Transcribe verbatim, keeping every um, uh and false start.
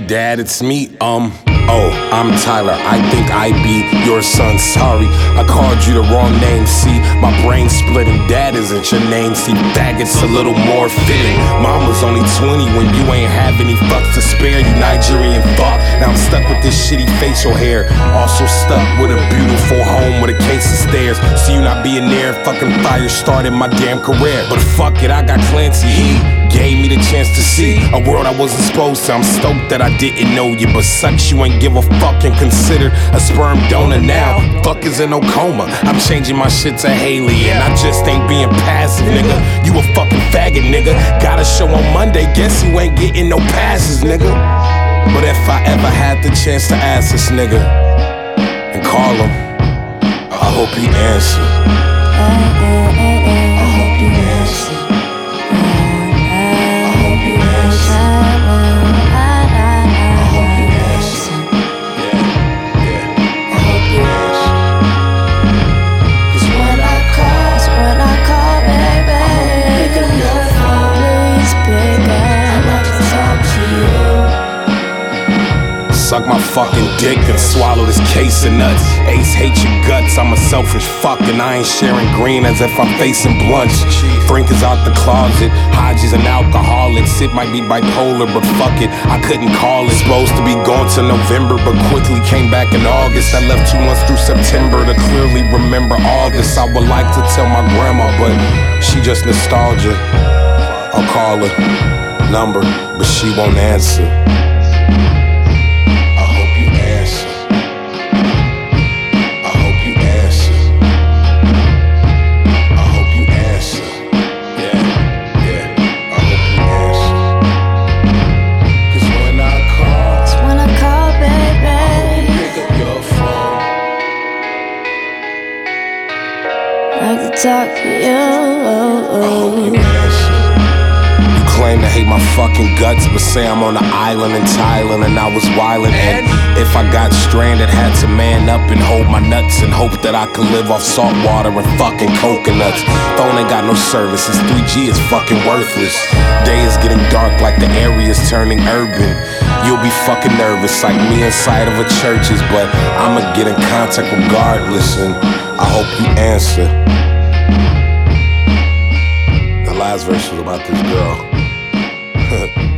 Dad, it's me, um oh, I'm Tyler, I think I be your son, sorry I called you the wrong name, see my brain splitting, Dad isn't your name, see faggot's a little more fitting. Mom was only twenty when you ain't have any fucks to spare, you Nigerian fuck. Now I'm stuck with this shitty facial hair, also stuck with a beautiful home with a case of stairs. See you not being there, fucking fire started my damn career. But fuck it, I got Clancy, he gave me the chance to see a world I wasn't supposed to. I'm stoked that I didn't know you, but sucks you ain't give a fuck and considered a sperm donor now. Fuck is in no coma, I'm changing my shit to Haley, and I just ain't being passive, nigga. You a fucking faggot, nigga. Got a show on Monday, guess you ain't getting no passes, nigga. But if I ever had the chance to ask this nigga and call him, I hope he answer. I hope he answer. Suck my fucking dick and swallow this case of nuts. Ace hates your guts, I'm a selfish fuck and I ain't sharing green as if I'm facing blunts. Frank is out the closet, Haji's an alcoholic. Sid might be bipolar, but fuck it, I couldn't call it. Supposed to be gone to November, but quickly came back in August. I left two months through September to clearly remember all this. I would like to tell my grandma, but she just nostalgia. I'll call her number, but she won't answer. Talk to you. You claim to hate my fucking guts, but say I'm on an island in Thailand and I was wildin'. And if I got stranded, had to man up and hold my nuts and hope that I could live off salt water and fucking coconuts. Phone ain't got no service, this three G is fucking worthless. Day is getting dark like the area's turning urban. You'll be fucking nervous like me inside of a church's, but I'ma get in contact regardless, and I hope you answer. The last verse was about this girl.